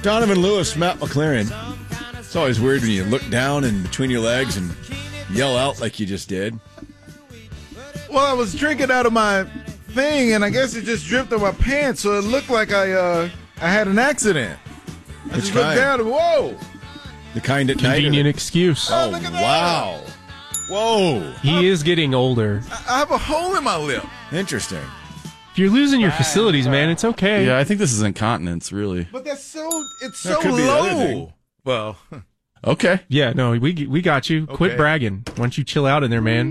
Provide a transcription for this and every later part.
Donovan Lewis, Matt McLaren. It's always weird when you look down and between your legs and yell out like you just did. Well, I was drinking out of my thing, and I guess it just dripped on my pants, so it looked like I had an accident. I just looked down and, whoa. The kind at Convenient excuse. Oh, look at that. wow. Whoa. He is getting older. I have a hole in my lip. Interesting. If you're losing your facilities, man, it's okay. Yeah, I think this is incontinence, really. But it's That so could be the other low. thing. Well, Okay. Yeah, no, we got you. Quit Okay. bragging. Why don't you chill out in there, man?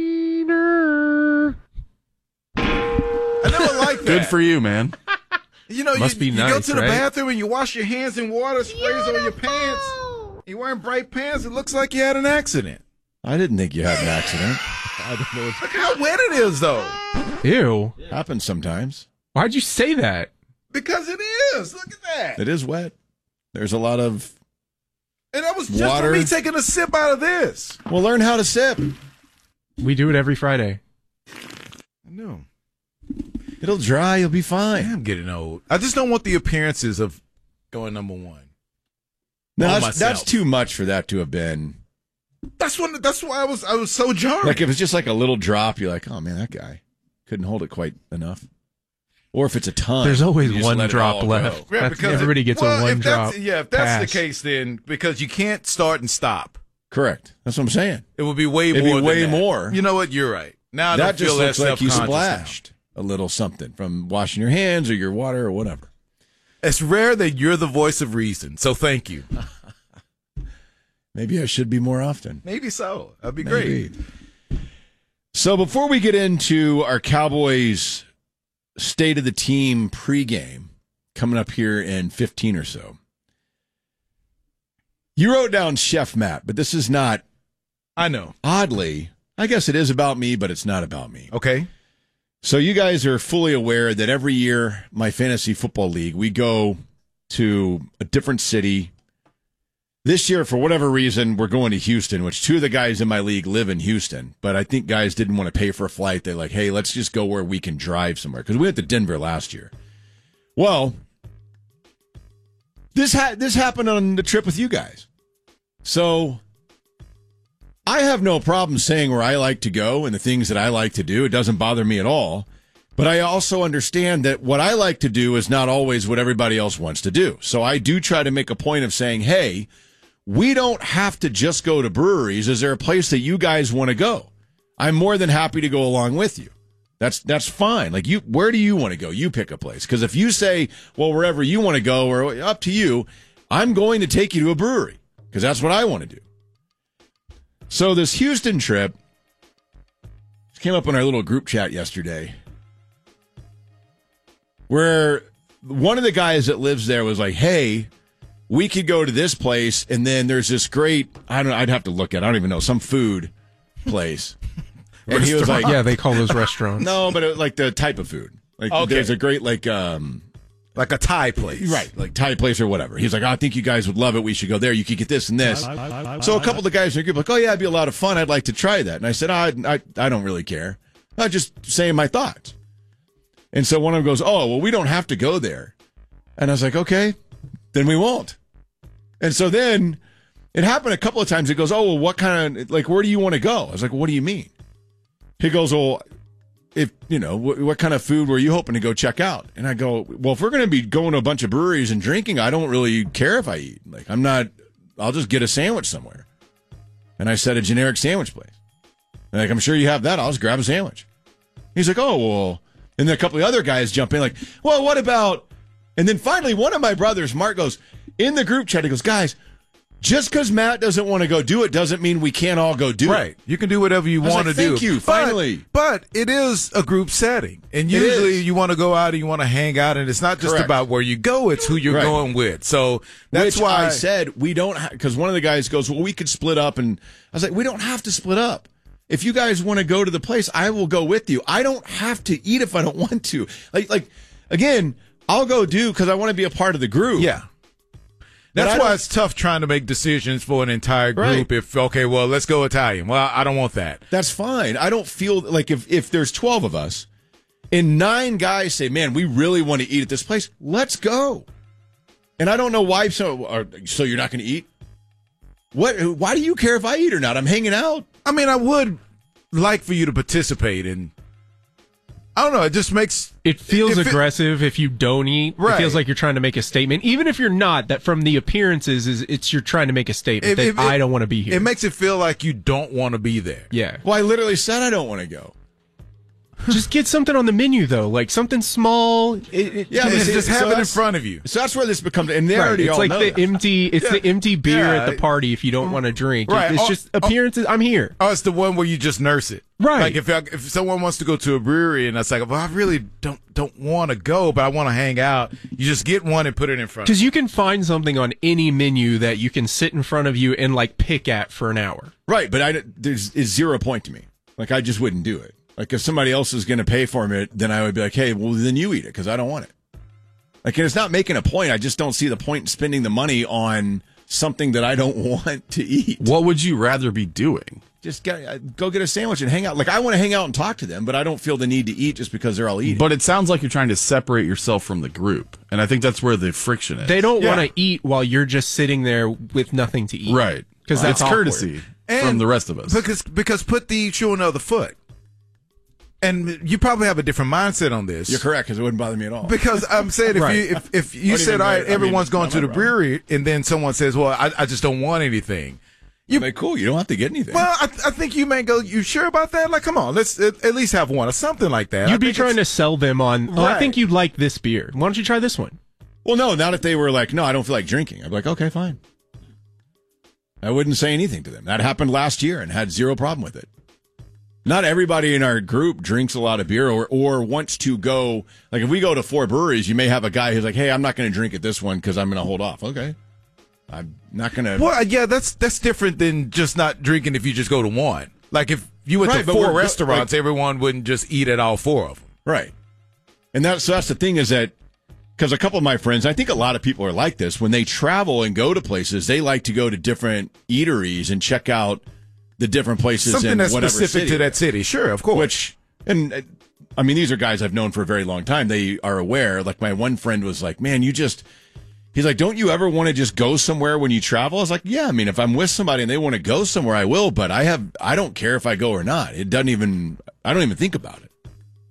I never liked that. Good for you, man. You know, Must be you go nice, to the right? bathroom and you wash your hands in water, sprays on your pants. You're wearing bright pants. It looks like you had an accident. I didn't think you had an accident. Look how wet it is, though. Ew. Happens sometimes. Why'd you say that? Because it is. Look at that. It is wet. There's a lot of... And that was just Water. for me taking a sip out of this. Well, learn how to sip. We do it every Friday. I know. It'll dry. You'll be fine. I'm getting old. I just don't want the appearances of going number one. No, On that's myself. too much for that to have been. That's why I was so jarred. Like, if it's just like a little drop, you're like, oh, man, that guy couldn't hold it quite enough. Or if it's a ton. There's always you just one let it drop all left. go. Yeah, That's- everybody gets a one if drop. If that's pass. the case, then because you can't start and stop, Correct. That's what I'm saying. it would be way It'd more. be than way that. more. You know what? You're right. Now I That don't just feel that looks like you self-conscious now. splashed a little something from washing your hands or your water or whatever. It's rare that you're the voice of reason, so thank you. Maybe I should be more often. Maybe so. That'd be Maybe. great. So before we get into our Cowboys State of the Team pregame coming up here in 15 or so, you wrote down Chef Matt, but this is not, I know. oddly, I guess it is about me, but it's not about me. Okay. So you guys are fully aware that every year, my fantasy football league, we go to a different city. This year, for whatever reason, we're going to Houston, which two of the guys in my league live in Houston. But I think guys didn't want to pay for a flight. They're like, hey, let's just go where we can drive somewhere. Because we went to Denver last year. Well, this happened on the trip with you guys. So I have no problem saying where I like to go and the things that I like to do. It doesn't bother me at all. But I also understand that what I like to do is not always what everybody else wants to do. So I do try to make a point of saying, hey, we don't have to just go to breweries. Is there a place that you guys want to go? I'm more than happy to go along with you. That's fine. Like, where do you want to go? You pick a place. Because if you say, well, wherever you want to go, or up to you, I'm going to take you to a brewery because that's what I want to do. So this Houston trip came up in our little group chat yesterday, where one of the guys that lives there was like, hey, we could go to this place, and then there's this great, I'd have to look at it, I don't even know, some food place. And he was like, Yeah, they call those restaurants. no, but like the type of food. Like, Okay. there's a great, like a Thai place. right, like Thai place or whatever. He's like, I think you guys would love it. We should go there. You could get this and this. So a couple of the guys in the group were like, oh, yeah, it'd be a lot of fun. I'd like to try that. And I said, I don't really care. I'm just saying my thoughts. And so one of them goes, oh, well, we don't have to go there. And I was like, okay, then we won't. And so then it happened a couple of times. It goes, oh, well, what kind of, like, where do you want to go? I was like, what do you mean? He goes, well, if, you know, what kind of food were you hoping to go check out? And I go, well, if we're going to be going to a bunch of breweries and drinking, I don't really care if I eat. Like, I'll just get a sandwich somewhere. And I said a generic sandwich place. And like, I'm sure you have that. I'll just grab a sandwich. He's like, oh, well, and then a couple of other guys jump in like, well, what about, and then finally one of my brothers, Mark, goes, in the group chat, he goes, guys, just because Matt doesn't want to go do it doesn't mean we can't all go do it. Right. You can do whatever you I was want like, to do. thank you, finally. But it is a group setting. And usually you want to go out and you want to hang out, and it's not just Correct. about where you go, it's who you're Right. going with. So that's Which why I said we don't, because one of the guys goes, well, we could split up. And I was like, we don't have to split up. If you guys want to go to the place, I will go with you. I don't have to eat if I don't want to. Like again, I'll go do because I want to be a part of the group. Yeah. But That's I why don't- it's tough trying to make decisions for an entire group. Right. If, okay, well, let's go Italian. Well, I don't want that. That's fine. I don't feel like if there's 12 of us and 9 guys say, man, we really want to eat at this place, let's go. And I don't know why. So you're not going to eat? What? Why do you care if I eat or not? I'm hanging out. I mean, I would like for you to participate in. I don't know. It just makes it feels aggressive if you don't eat. Right. It feels like you're trying to make a statement, even if you're not. That from the appearances it's you're trying to make a statement that I don't want to be here. It makes it feel like you don't want to be there. Yeah. Well, I literally said I don't want to go. Just get something on the menu though, like something small. Just have it in front of you. So that's where this becomes, and they already it's all like know the that. empty. It's the empty beer at the party if you don't want to drink. Right. It's just appearances. I'm here. Oh, it's the one where you just nurse it. Right. Like if someone wants to go to a brewery and it's like, well, I really don't want to go, but I want to hang out. You just get one and put it in front. Because you can find something on any menu that you can sit in front of you and like pick at for an hour. Right, but there's 0 point to me. Like I just wouldn't do it. Like if somebody else is going to pay for it, then I would be like, hey, well then you eat it because I don't want it. Like and it's not making a point. I just don't see the point in spending the money on something that I don't want to eat. What would you rather be doing? Just go get a sandwich and hang out. Like I want to hang out and talk to them, but I don't feel the need to eat just because they're all eating. But it sounds like you're trying to separate yourself from the group, and I think that's where the friction is. They don't want to eat while you're just sitting there with nothing to eat. Right. Because that's it's awkward. courtesy from the rest of us. Because put the shoe on the other foot. And you probably have a different mindset on this. You're correct, because it wouldn't bother me at all. Because I'm saying if you said, all right, everyone's going to the brewery, and then someone says, well, I just don't want anything. Cool, you don't have to get anything. Well, I think you may go, you sure about that? Like, come on, let's at least have one or something like that. You'd be trying to sell them on, Right. I think you'd like this beer. Why don't you try this one? Well, no, not if they were like, no, I don't feel like drinking. I'd be like, okay, fine. I wouldn't say anything to them. That happened last year and had 0 problem with it. Not everybody in our group drinks a lot of beer or wants to go. Like if we go to 4 breweries, you may have a guy who's like, hey, I'm not going to drink at this one because I'm going to hold off. Okay. I'm not going to. Well, yeah, that's different than just not drinking if you just go to one. Like if you went to 4 restaurants, everyone wouldn't just eat at all 4 of them. Right. And that's the thing is that because a couple of my friends, I think a lot of people are like this. When they travel and go to places, they like to go to different eateries and check out the different places something in that's whatever specific city. to that city. Sure, of course. Which, and I mean, these are guys I've known for a very long time. They are aware. Like my one friend was like, man, he's like, don't you ever want to just go somewhere when you travel? I was like, yeah, I mean, if I'm with somebody and they want to go somewhere, I will, but I don't care if I go or not. I don't even think about it.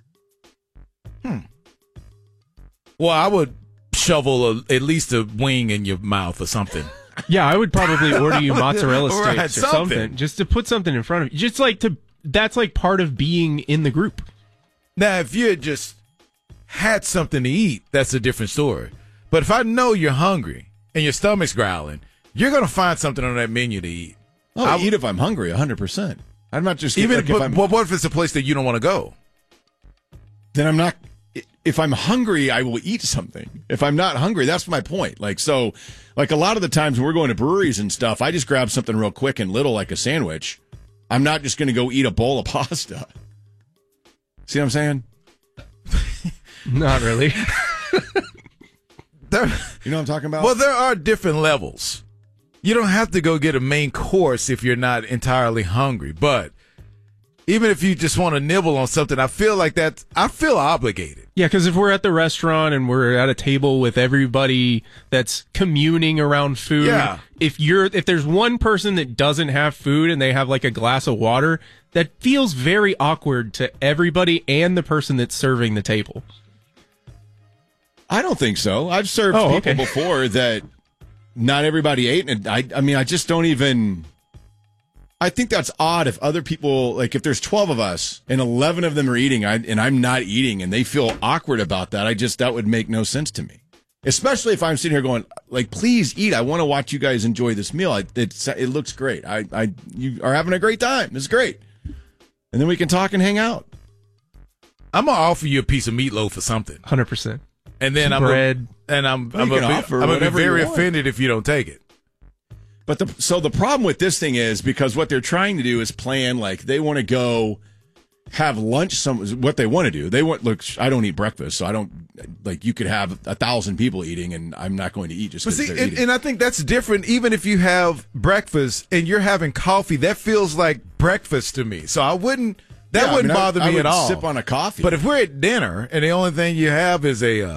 Well, I would shovel at least a wing in your mouth or something. Yeah, I would probably order you mozzarella sticks Right, or something just to put something in front of you. Just like that's like part of being in the group. Now, if you had just had something to eat, that's a different story. But if I know you're hungry and your stomach's growling, you're going to find something on that menu to eat. I'll eat if I'm hungry, 100%. I'm not just even. Like, but what if it's a place that you don't want to go? Then I'm not. If I'm hungry, I will eat something. If I'm not hungry, that's my point. Like so, like a lot of the times when we're going to breweries and stuff, I just grab something real quick and little, like a sandwich. I'm not just going to go eat a bowl of pasta. See what I'm saying? Not really. You know what I'm talking about? Well, there are different levels. You don't have to go get a main course if you're not entirely hungry. But even if you just want to nibble on something, I feel obligated. Yeah, because if we're at the restaurant and we're at a table with everybody that's communing around food, if there's one person that doesn't have food and they have like a glass of water, that feels very awkward to everybody and the person that's serving the table. I don't think so. I've served people before that not everybody ate, and I mean, I just don't even. I think that's odd if other people, like if there's 12 of us and 11 of them are eating and I'm not eating and they feel awkward about that. that would make no sense to me. Especially if I'm sitting here going, like, please eat. I want to watch you guys enjoy this meal. It looks great. You are having a great time. It's great. And then we can talk and hang out. I'm going to offer you a piece of meatloaf or something. 100%. And then bread. I'm going to be very offended if you don't take it. But the problem with this thing is because what they're trying to do is plan, like they want to go have lunch. What they want to do, I don't eat breakfast, so I don't, like you could have 1,000 people eating and I'm not going to eat just because they're eating. And I think that's different. Even if you have breakfast and you're having coffee, that feels like breakfast to me. So that wouldn't bother me at all. Sip on a coffee. But if we're at dinner and the only thing you have is a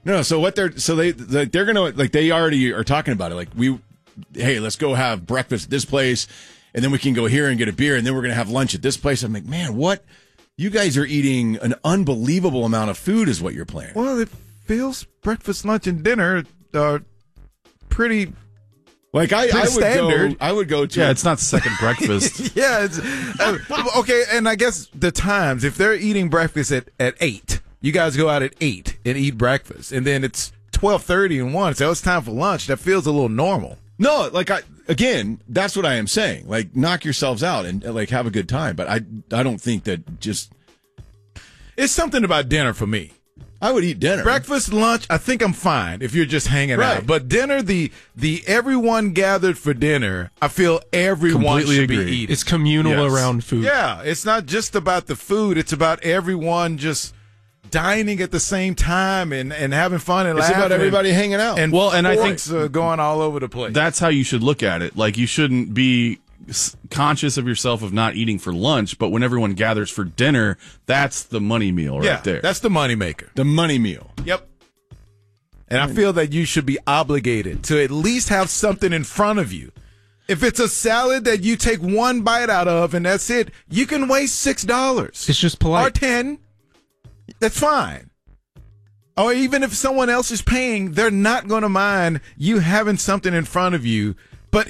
No, so what they're gonna like they already are talking about it. Like hey, let's go have breakfast at this place, and then we can go here and get a beer, and then we're gonna have lunch at this place. I'm like, man, what? You guys are eating an unbelievable amount of food, is what you're planning. Well, it feels breakfast, lunch, and dinner are pretty. Like I would go to. Yeah, it's not second breakfast. Yeah, it's, okay. And I guess the times, if they're eating breakfast at 8, you guys go out at 8 and eat breakfast, and then it's 12:30 and 1, so it's time for lunch. That feels a little normal. No, like again, that's what I am saying. Like, knock yourselves out and like have a good time. But I don't think that just. It's something about dinner for me. I would eat dinner. Breakfast, lunch, I think I'm fine if you're just hanging out. But dinner, the everyone gathered for dinner, I feel everyone Completely should agree. be eating. It's communal around food. Yeah, it's not just about the food. It's about everyone just dining at the same time and having fun and laughing. It's about everybody hanging out. And I think going all over the place. That's how you should look at it. Like, you shouldn't be conscious of yourself of not eating for lunch, but when everyone gathers for dinner, that's the money meal right there. That's the money maker. The money meal. Yep. And I feel that you should be obligated to at least have something in front of you. If it's a salad that you take one bite out of and that's it, you can waste $6. It's just polite. Or 10. That's fine. Or even if someone else is paying, they're not going to mind you having something in front of you. But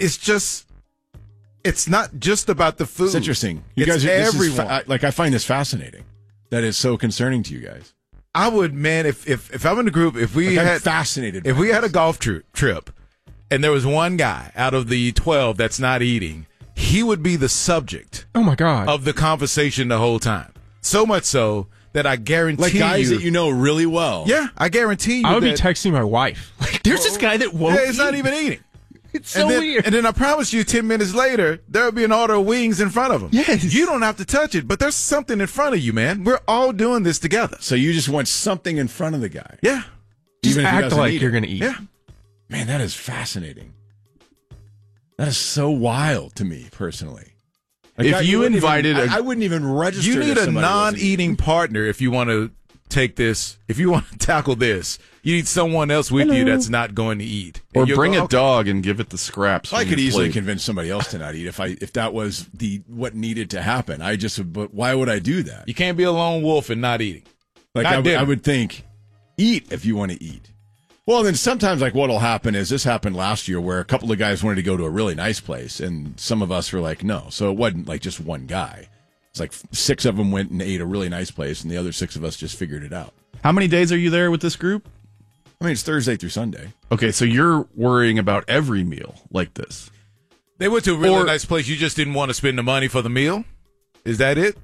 it's not just about the food. It's interesting. You it's guys, everyone. I find this fascinating. That is so concerning to you guys. I would, man, if I'm in the group, if we I'm had fascinated. If we had a golf trip, and there was one guy out of the 12 that's not eating, he would be the subject. Oh my God. Of the conversation the whole time. So much so that I guarantee like guys that you know really well. Yeah, I guarantee you. I would be texting my wife. Like, there's this guy that won't. Yeah, it's not even eating. It's so weird. And then I promise you 10 minutes later, there'll be an order of wings in front of him. Yes. You don't have to touch it, but there's something in front of you, man. We're all doing this together. So you just want something in front of the guy. Yeah. Just act like you're going to eat. Yeah. Man, that is fascinating. That is so wild to me, personally. Like, if you invited... I wouldn't even register. You need a non-eating partner if you want to take this, if you want to tackle this. You need someone else with you that's not going to eat. Or bring a dog and give it the scraps. I could easily convince somebody else to not eat if that was what needed to happen. But why would I do that? You can't be a lone wolf and not eating. Like I would think, eat if you want to eat. Well, then sometimes like what'll happen is this happened last year where a couple of guys wanted to go to a really nice place and some of us were like, no. So it wasn't like just one guy. It's like 6 of them went and ate a really nice place and the other 6 of us just figured it out. How many days are you there with this group? I mean, it's Thursday through Sunday. Okay, so you're worrying about every meal like this. They went to a really nice place. You just didn't want to spend the money for the meal? Is that it?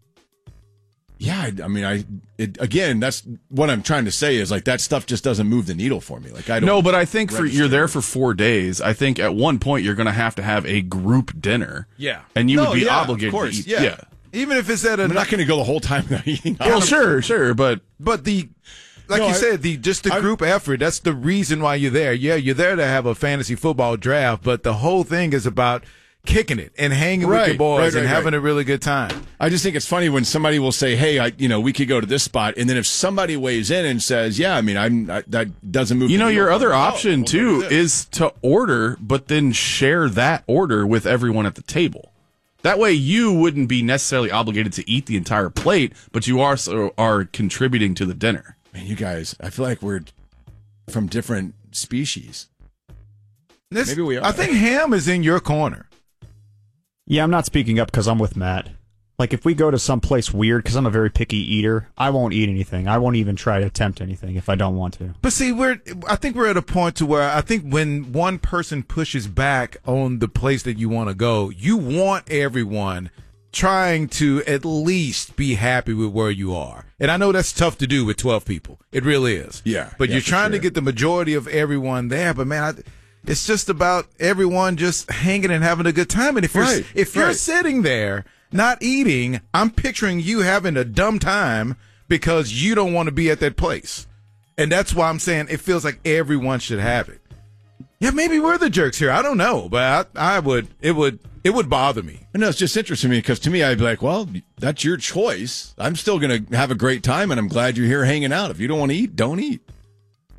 Yeah, I mean, again, that's what I'm trying to say is like that stuff just doesn't move the needle for me. Like I don't. No, but I think you're there for 4 days. I think at one point you're going to have a group dinner. Yeah, and you would be obligated of course, to eat. Yeah. Even if it's at I'm not going to go the whole time without eating. Well, sure, but the. Like you said, just the group effort, that's the reason why you're there. Yeah, you're there to have a fantasy football draft, but the whole thing is about kicking it and hanging with your boys and having a really good time. I just think it's funny when somebody will say, hey, we could go to this spot, and then if somebody weighs in and says, yeah, I mean, that doesn't move. Your other option, too, is to order, but then share that order with everyone at the table. That way you wouldn't be necessarily obligated to eat the entire plate, but you also are contributing to the dinner. Man, you guys, I feel like we're from different species. Maybe we are. I think ham is in your corner. Yeah, I'm not speaking up because I'm with Matt. Like, if we go to some place weird, because I'm a very picky eater, I won't eat anything. I won't even try to attempt anything if I don't want to. But see, I think we're at a point to where I think when one person pushes back on the place that you want to go, you want everyone trying to at least be happy with where you are. And I know that's tough to do with 12 people. It really is. Yeah. But you're trying to get the majority of everyone there. But, man, it's just about everyone just hanging and having a good time. And if you're sitting there not eating, I'm picturing you having a dumb time because you don't want to be at that place. And that's why I'm saying it feels like everyone should have it. Yeah, maybe we're the jerks here. I don't know, but it would bother me. No, it's just interesting to me because to me, I'd be like, well, that's your choice. I'm still going to have a great time, and I'm glad you're here hanging out. If you don't want to eat, don't eat.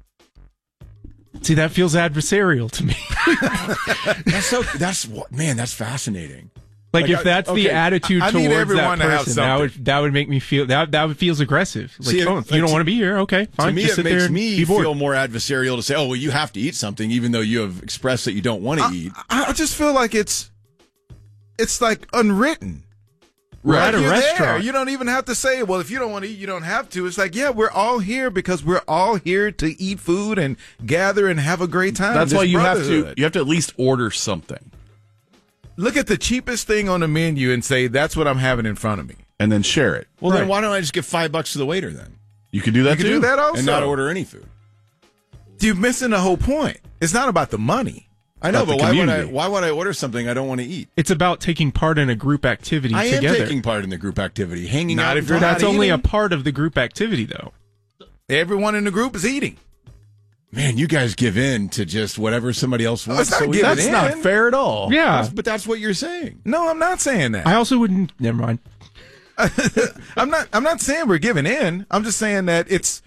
See, that feels adversarial to me. That's fascinating. Like if that's the attitude towards that person, that would make me feel that feels aggressive. Like, you don't want to be here, okay, fine. To me, it makes me feel more adversarial to say, "Oh, well, you have to eat something," even though you have expressed that you don't want to eat. I just feel like it's like unwritten. Right, at a restaurant, there. You don't even have to say, "Well, if you don't want to eat, you don't have to." It's like, yeah, we're all here because we're all here to eat food and gather and have a great time. That's why you have to at least order something. Look at the cheapest thing on the menu and say, that's what I'm having in front of me. And then share it. Well, then why don't I just give $5 to the waiter then? You can do that too. You can do that also. And not order any food. You're missing the whole point. It's not about the money. I know, but why would I order something I don't want to eat? It's about taking part in a group activity together. I am taking part in the group activity. Hanging out. That's only a part of the group activity, though. Everyone in the group is eating. Man, you guys give in to just whatever somebody else wants. That's not fair at all. Yeah. But that's what you're saying. No, I'm not saying that. I also wouldn't. Never mind. I'm not saying we're giving in. I'm just saying that it's.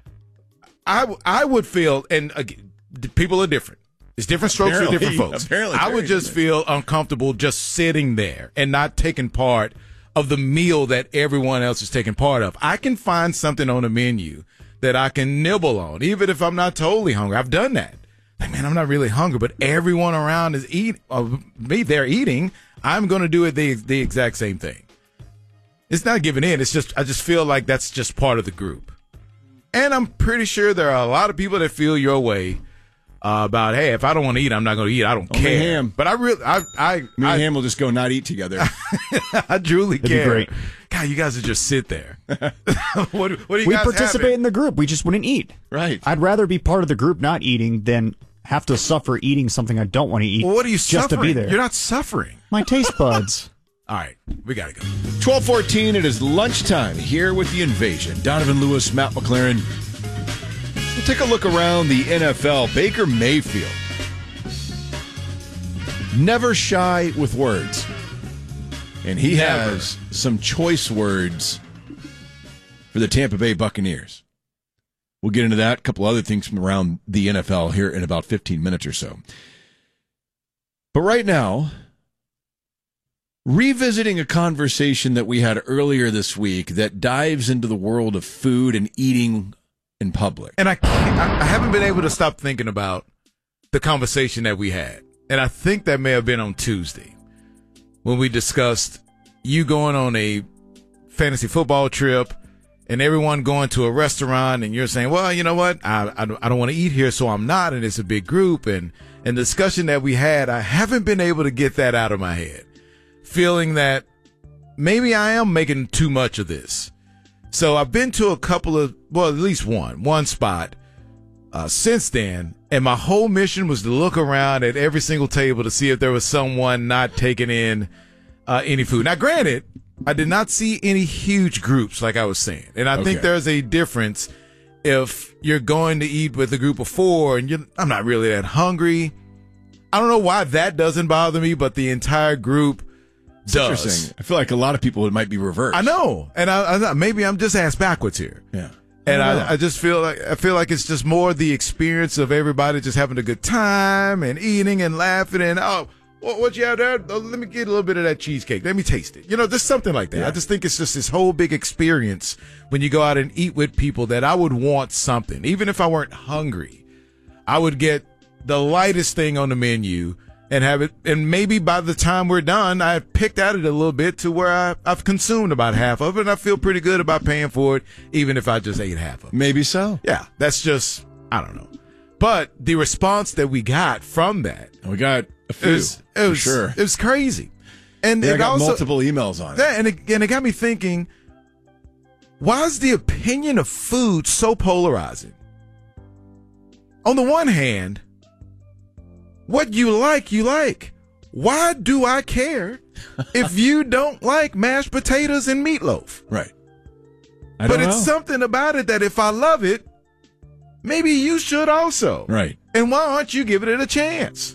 I would feel, and people are different. It's different strokes for different folks. I would just feel uncomfortable just sitting there and not taking part of the meal that everyone else is taking part of. I can find something on the menu that I can nibble on, even if I'm not totally hungry. I've done that. Like, man, I'm not really hungry, but everyone around is eating. They're eating. I'm going to do it the exact same thing. It's not giving in. It's just I just feel like that's just part of the group. And I'm pretty sure there are a lot of people that feel your way about, hey, if I don't want to eat, I'm not going to eat. I don't care. Ham. But me and Ham will just go not eat together. I truly care. That'd be great. God, you guys would just sit there. what do you we guys participate in the group. We just wouldn't eat. Right. I'd rather be part of the group not eating than have to suffer eating something I don't want to eat. Well, what are you just suffering? to be there? You're not suffering. My taste buds. All right, we got to go. 12:14, it is lunchtime here with The Invasion. Donovan Lewis, Matt McLaren. We'll take a look around the NFL. Baker Mayfield. Never shy with words. And he has some choice words for the Tampa Bay Buccaneers. We'll get into that. A couple other things from around the NFL here in about 15 minutes or so. But right now, revisiting a conversation that we had earlier this week that dives into the world of food and eating in public. And I haven't been able to stop thinking about the conversation that we had. And I think that may have been on Tuesday when we discussed you going on a fantasy football trip and everyone going to a restaurant and you're saying, well, you know what? I don't want to eat here, so I'm not. And it's a big group. And the discussion that we had, I haven't been able to get that out of my head. Feeling that maybe I am making too much of this. So I've been to a couple of, well, at least one spot since then. And my whole mission was to look around at every single table to see if there was someone not taking in any food. Now, granted, I did not see any huge groups like I was saying. And I think there's a difference if you're going to eat with a group of four and I'm not really that hungry. I don't know why that doesn't bother me, but the entire group does. Interesting. I feel like a lot of people, it might be reversed. I know. And I maybe I'm just ass backwards here. Yeah. And I just feel like it's just more the experience of everybody just having a good time and eating and laughing and, oh, what you have there? Oh, let me get a little bit of that cheesecake. Let me taste it. Just something like that. Yeah. I just think it's just this whole big experience when you go out and eat with people that I would want something. Even if I weren't hungry, I would get the lightest thing on the menu and have it. And maybe by the time we're done, I've picked at it a little bit to where I've consumed about half of it. And I feel pretty good about paying for it, even if I just ate half of it. Maybe so. Yeah. That's just, I don't know. But the response that we got from that. We got a few. It was sure. It was crazy. And I got multiple emails on it. Yeah, and it got me thinking, why is the opinion of food so polarizing? On the one hand, what you like. Why do I care if you don't like mashed potatoes and meatloaf? Right. But it's something about it that if I love it, maybe you should also. Right. And why aren't you giving it a chance?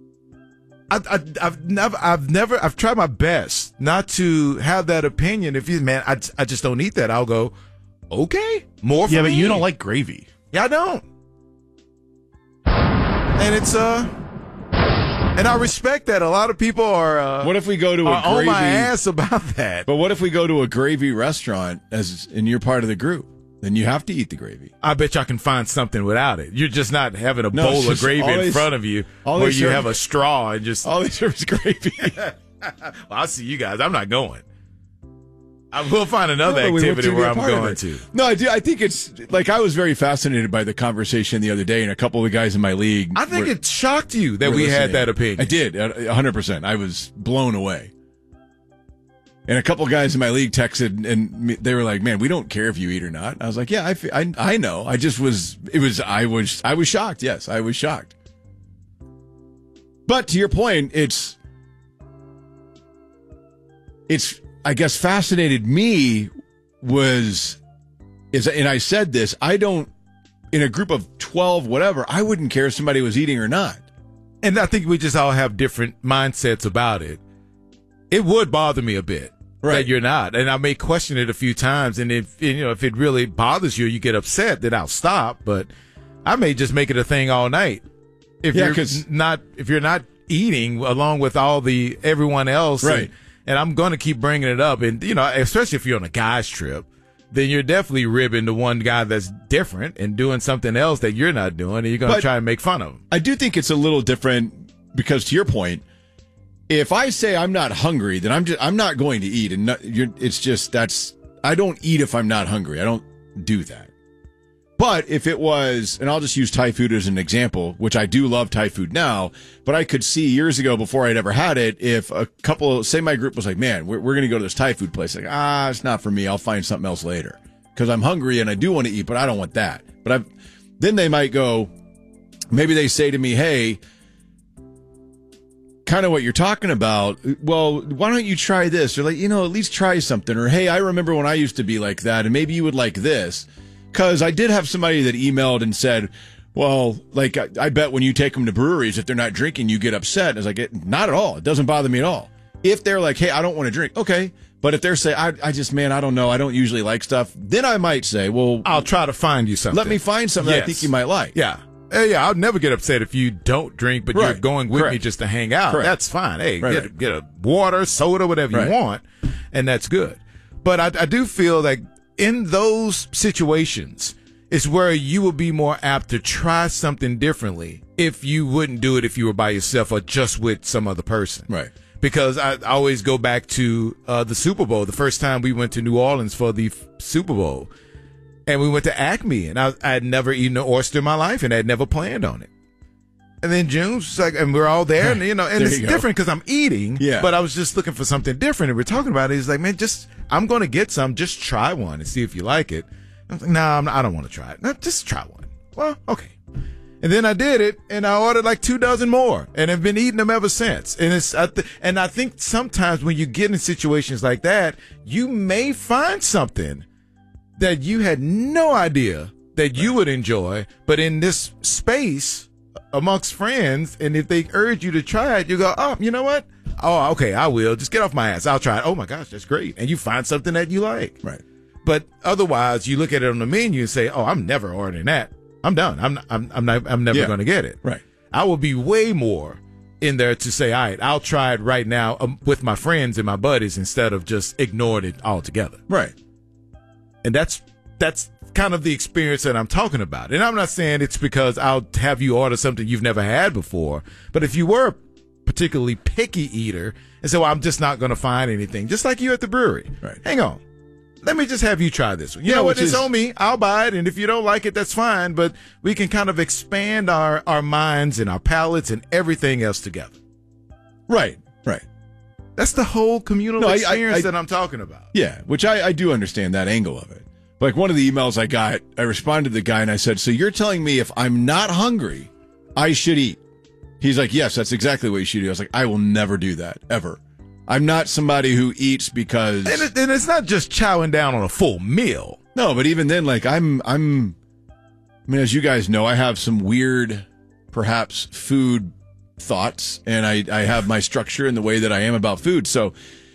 I've tried my best not to have that opinion. If I just don't eat that, I'll go, okay, more for me. Yeah, but you don't like gravy. Yeah, I don't. And it's and I respect that. A lot of people are. What if we go to a gravy? On my ass about that. But what if we go to a gravy restaurant and you're part of the group? Then you have to eat the gravy. I bet y'all can find something without it. You're just not having a bowl of gravy in front of you where you have a straw and just. All they serve is gravy. Well, I'll see you guys. I'm not going. I will find another activity where I'm going to. No, I do. I think it's like I was very fascinated by the conversation the other day, and a couple of the guys in my league. I think it shocked you that we had that opinion. I did, 100%. I was blown away. And a couple of guys in my league texted, and they were like, "Man, we don't care if you eat or not." I was like, "Yeah, I know. I just was. I was shocked. Yes, I was shocked." But to your point, it's I guess fascinated me and I said this, I don't, in a group of 12, whatever, I wouldn't care if somebody was eating or not. And I think we just all have different mindsets about it. It would bother me a bit that you're not. And I may question it a few times. And if it really bothers you, you get upset, then I'll stop. But I may just make it a thing all night. If you're not eating along with everyone else. Right. And I'm going to keep bringing it up. And, especially if you're on a guy's trip, then you're definitely ribbing the one guy that's different and doing something else that you're not doing. And you're going to try and make fun of him. I do think it's a little different because, to your point, if I say I'm not hungry, then I'm not going to eat. And I don't eat if I'm not hungry. I don't do that. But if it was, and I'll just use Thai food as an example, which I do love Thai food now, but I could see years ago before I'd ever had it, if say my group was like, man, we're going to go to this Thai food place. Like, it's not for me. I'll find something else later because I'm hungry and I do want to eat, but I don't want that. But then they might go, maybe they say to me, hey, kind of what you're talking about. Well, why don't you try this? Or like, at least try something. Or, hey, I remember when I used to be like that and maybe you would like this. Because I did have somebody that emailed and said, well, like, I bet when you take them to breweries, if they're not drinking, you get upset. And I was like, not at all. It doesn't bother me at all. If they're like, hey, I don't want to drink. Okay. But if they're saying, I don't know. I don't usually like stuff. Then I might say, well, I'll try to find you something. Let me find something I think you might like. Yeah. Yeah, I'll never get upset if you don't drink, but you're going with me just to hang out. Correct. That's fine. Hey, get a water, soda, whatever you want. And that's good. But I do feel like, in those situations is where you will be more apt to try something differently if you wouldn't do it if you were by yourself or just with some other person. Right. Because I always go back to the Super Bowl. The first time we went to New Orleans for the Super Bowl, and we went to Acme, and I had never eaten an oyster in my life, and I had never planned on it. And then June was like, and we're all there, and and it's different because I'm eating. Yeah. But I was just looking for something different, and we're talking about it. He's like, man, I'm going to get some. Just try one and see if you like it. I was like, I don't want to try it. No, just try one. Well, okay. And then I did it, and I ordered like 24 more, and have been eating them ever since. And I think sometimes when you get in situations like that, you may find something that you had no idea that you would enjoy, but in this space amongst friends, and if they urge you to try it, you go, oh, you know what? Oh, okay, I will. Just get off my ass. I'll try it. Oh my gosh, that's great. And you find something that you like. Right. But otherwise, you look at it on the menu and say, oh, I'm never ordering that. I'm done. I'm never going to get it. Right. I will be way more in there to say, all right, I'll try it right now with my friends and my buddies instead of just ignoring it altogether. Right. And that's kind of the experience that I'm talking about. And I'm not saying it's because I'll have you order something you've never had before. But if you were a particularly picky eater and say, well, I'm just not going to find anything, just like you at the brewery. Right. Hang on. Let me just have you try this one. You know what? It's on me. I'll buy it. And if you don't like it, that's fine. But we can kind of expand our minds and our palates and everything else together. Right. Right. That's the whole communal experience that I'm talking about. Yeah, which I do understand that angle of it. Like one of the emails I got, I responded to the guy and I said, so you're telling me if I'm not hungry, I should eat? He's like, yes, that's exactly what you should do. I was like, I will never do that, ever. I'm not somebody who eats because... And it's not just chowing down on a full meal. No, but even then, like, I mean, as you guys know, I have some weird, perhaps, food thoughts, and I have my structure in the way that I am about food. So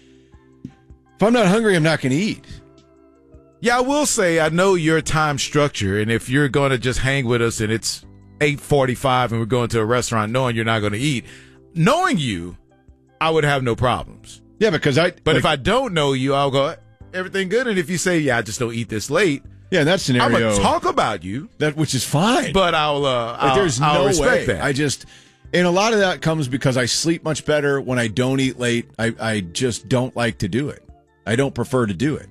if I'm not hungry, I'm not going to eat. Yeah, I will say I know your time structure, and if you're going to just hang with us and it's 8:45 and we're going to a restaurant knowing you're not going to eat. Knowing you, I would have no problems. Yeah, because if I don't know you, I'll go, everything good? And if you say, yeah, I just don't eat this late. Yeah, in that scenario, I'm going to talk about you. Which is fine. But there's no respect way. that. And a lot of that comes because I sleep much better when I don't eat late. I just don't like to do it. I don't prefer to do it.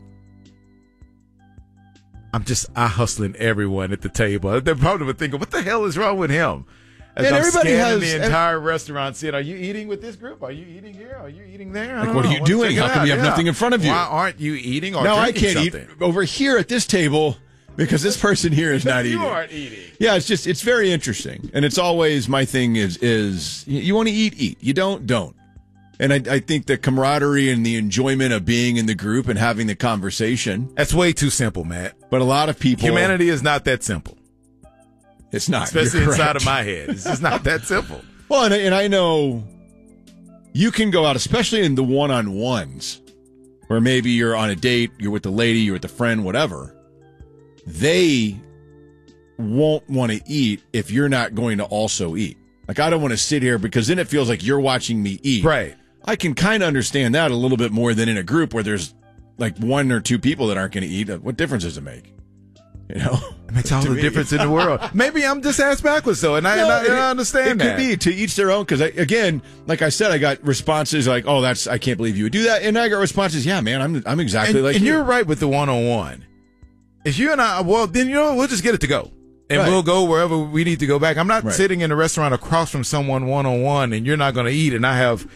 I'm just hustling everyone at the table. They're probably thinking, what the hell is wrong with him? As and I'm everybody has the entire restaurant saying, are you eating with this group? Are you eating here? Are you eating there? What are you doing? How come you have nothing in front of you? Why aren't you eating or no, drinking I can't something? eat over here at this table because this person here is not eating. You aren't eating. Yeah, it's very interesting. And it's always my thing is you want to eat. You don't. And I think the camaraderie and the enjoyment of being in the group and having the conversation. That's way too simple, Matt. But a lot of people. Humanity is not that simple. It's not. Especially inside of my head. It's just not that simple. Well, and I know you can go out, especially in the one-on-ones, where maybe you're on a date, you're with the lady, you're with the friend, whatever. They won't want to eat if you're not going to also eat. Like, I don't want to sit here because then it feels like you're watching me eat. Right. I can kind of understand that a little bit more than in a group where there's like one or two people that aren't going to eat. What difference does it make? You know, it makes all the difference in the world. Maybe I'm just ass backwards though, and I understand that. It could be to each their own. Because again, like I said, I got responses like, "Oh, I can't believe you would do that," and I got responses, "Yeah, man, I'm exactly like you." And you're right with the one-on-one. If you and I, well, then we'll just get it to go, and we'll go wherever we need to go back. I'm not sitting in a restaurant across from someone one-on-one, and you're not going to eat, and I have,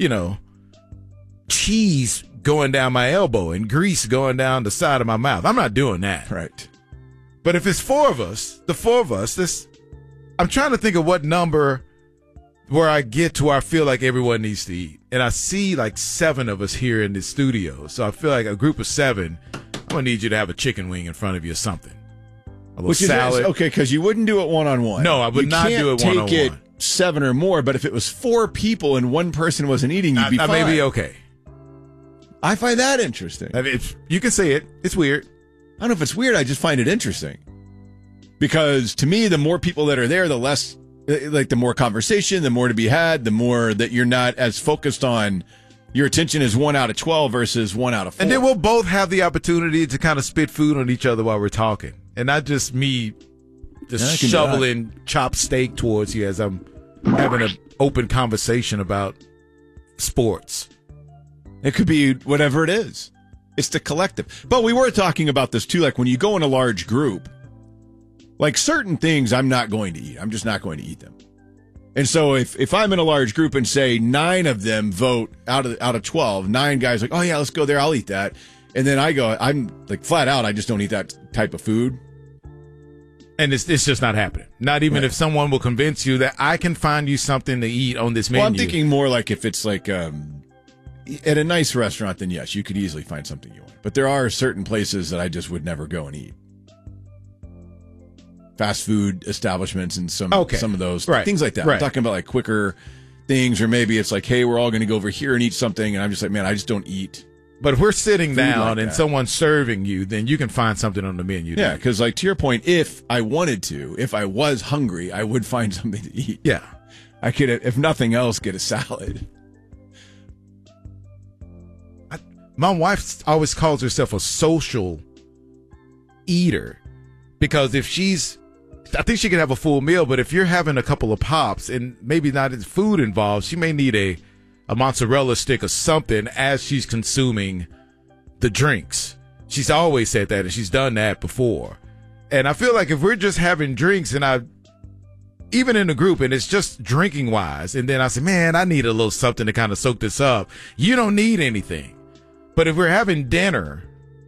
cheese going down my elbow and grease going down the side of my mouth. I'm not doing that. Right. But if it's the four of us, I'm trying to think of what number where I get to where I feel like everyone needs to eat. And I see like 7 of us here in the studio. So I feel like a group of 7, I'm going to need you to have a chicken wing in front of you or something. A little salad. Okay, because you wouldn't do it one-on-one. No, I would not do it one-on-one. You can't take it 7 or more, but if it was 4 people and one person wasn't eating, you'd be fine. That may be okay. I find that interesting. I mean, you can say it. It's weird. I don't know if it's weird. I just find it interesting. Because to me, the more people that are there, the less, like the more conversation, the more to be had, the more that you're not as focused on your attention is 1 out of 12 versus 1 out of 4. And then we'll both have the opportunity to kind of spit food on each other while we're talking. And not just me just shoveling chopped steak towards you as I'm having an open conversation about sports. It could be whatever it is. It's the collective. But we were talking about this too, like when you go in a large group, like certain things I'm not going to eat. I'm just not going to eat them. And so if I'm in a large group and say 9 of them vote out of 12, 9 guys like, oh yeah, let's go there, I'll eat that. And then I'm like flat out, I just don't eat that type of food. And it's just not happening. Not even if someone will convince you that I can find you something to eat on this menu. Well, I'm thinking more like if it's like at a nice restaurant, then yes, you could easily find something you want. But there are certain places that I just would never go and eat. Fast food establishments and some of those things like that. I'm talking about like quicker things, or maybe it's like, hey, we're all going to go over here and eat something, and I'm just like, man, I just don't eat. But if we're sitting down and someone's serving you, then you can find something on the menu. Yeah, because like to your point, if I wanted to, if I was hungry, I would find something to eat. Yeah, I could, if nothing else, get a salad. My wife always calls herself a social eater because I think she can have a full meal, but if you're having a couple of pops and maybe not food involved, she may need a mozzarella stick or something as she's consuming the drinks. She's always said that, and she's done that before. And I feel like if we're just having drinks and even in a group and it's just drinking wise, and then I say, man, I need a little something to kind of soak this up. You don't need anything. But if we're having dinner,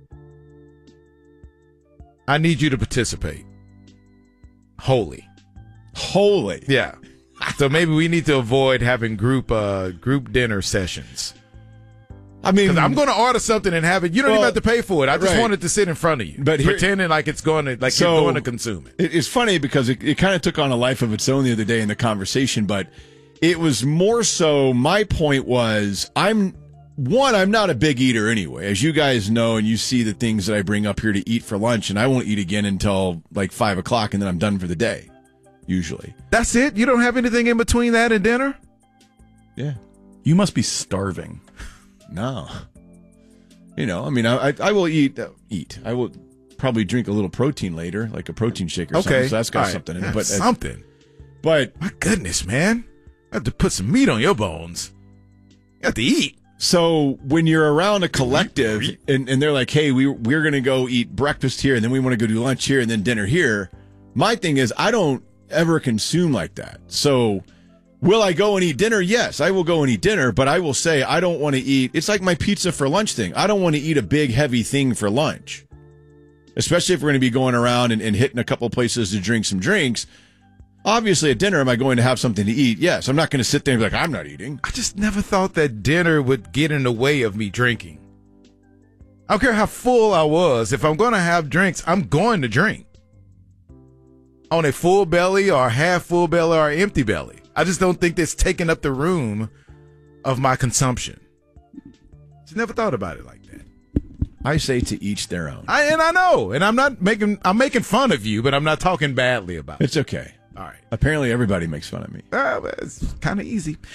I need you to participate. Wholly. Yeah. So maybe we need to avoid having group dinner sessions. I mean, I'm going to order something and have it. You don't even have to pay for it. I just want it to sit in front of you, but pretending like it's going to, like you're going to consume it. It's funny because it kind of took on a life of its own the other day in the conversation, but it was more so. My point was, I'm not a big eater anyway, as you guys know, and you see the things that I bring up here to eat for lunch, and I won't eat again until like 5 o'clock, and then I'm done for the day. usually. That's it? You don't have anything in between that and dinner? Yeah. You must be starving. No. You know, I mean, I will eat. I will probably drink a little protein later, like a protein shake or something. So that's got something in it. But something. But my goodness, man. I have to put some meat on your bones. You have to eat. So when you're around a collective and they're like, hey, we're going to go eat breakfast here and then we want to go do lunch here and then dinner here. My thing is I don't ever consume like that. So will I go and eat dinner? Yes, I will go and eat dinner, but I will say I don't want to eat. It's like my pizza for lunch thing. I don't want to eat a big, heavy thing for lunch, especially if we're going to be going around and hitting a couple places to drink some drinks. Obviously, at dinner, am I going to have something to eat? Yes. I'm not going to sit there and be like, I'm not eating. I just never thought that dinner would get in the way of me drinking. I don't care how full I was. If I'm going to have drinks, I'm going to drink. On a full belly or half full belly or empty belly. I just don't think that's taking up the room of my consumption. Just never thought about it like that. I say to each their own. I know. And I'm making fun of you, but I'm not talking badly about it. It's okay. All right. Apparently everybody makes fun of me. It's kind of easy.